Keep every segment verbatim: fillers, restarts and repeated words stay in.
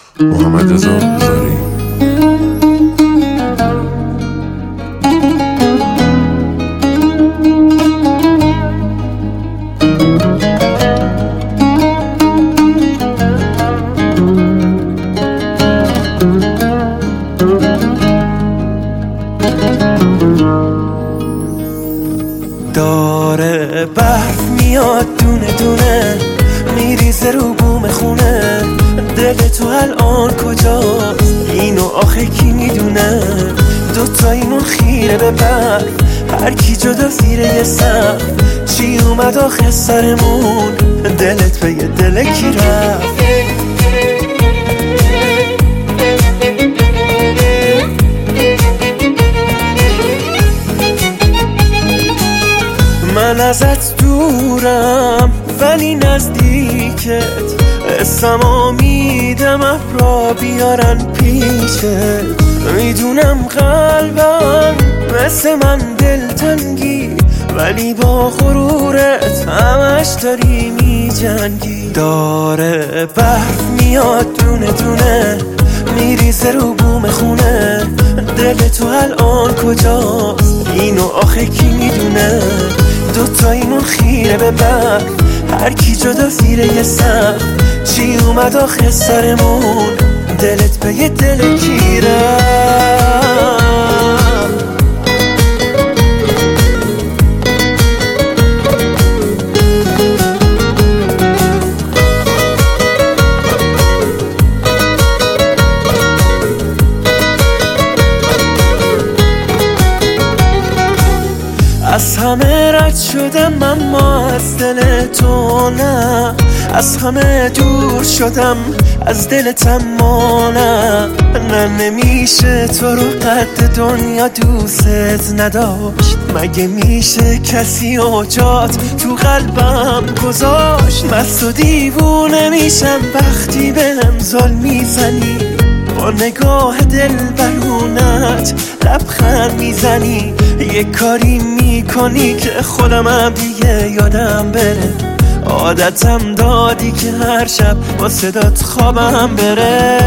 محمد رضا هزاری. داره برف میاد دونه دونه میریزه رو بوم خونه، دل تو الان کجاست اینو آخه کی میدونه؟ دوتاییمون خیره به برف، هر کی جدا زیر یه سقف. چی اومد آخه سرمون؟ دلت به یه دل کی رفت؟ من ازت دورم ولی نزدیکت، اسمو میدم ابرا بیارن پیشت. میدونم قلبم مثل من دلتنگی، ولی با غرورت همش داری میجنگی. داره برف میاد دونه دونه میریزه رو بوم خونه، دل تو الان کجاست اینو آخه کی میدونه؟ دوتاییمون خیره به برف، هر کی جدا زیر یه سقف. چی اومد آخه سرمون؟ دلت به یه دل کی رفت؟ از همه رد شدم اما از دل تو نه، از همه دور شدم از دلت اما نه. نه نمیشه تو رو قد دنیا دوست نداشت، مگه میشه کسی اوجات تو قلبم گذاشت؟ مست و دیوونه میشم وقتی بهم ظلم میزنی، با نگاه دل برونت لبخند میزنی. یه کاری میکنی که خودمم دیگه یادم بره، عادتم دادی که هر شب با صدات خوابم بره.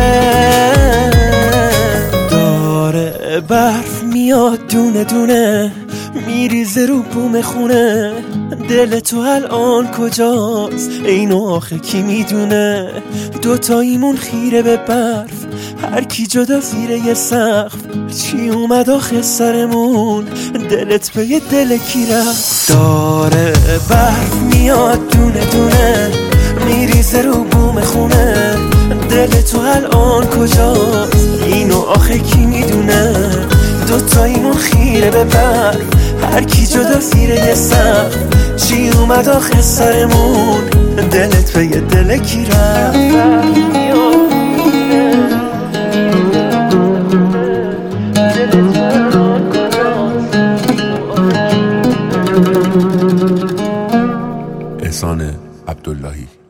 داره برف میاد دونه دونه میریزه رو بوم خونه، دل تو الان کجاست اینو آخه کی میدونه؟ دوتاییمون خیره به برف، هر کی جدا زیر یه سقف. چی اومد آخه سرمون؟ دلت به یه دل کی رفت؟ داره برف میاد دونه دونه میریزه رو بوم خونه، دل تو الان کجاست اینو آخه کی میدونه؟ دوتاییمون خیره به برف، هر کی جدا زیر یه سقف. چی اومد آخه سرمون؟ دلت به یه دل کی رفت؟ احسان عبداللهی.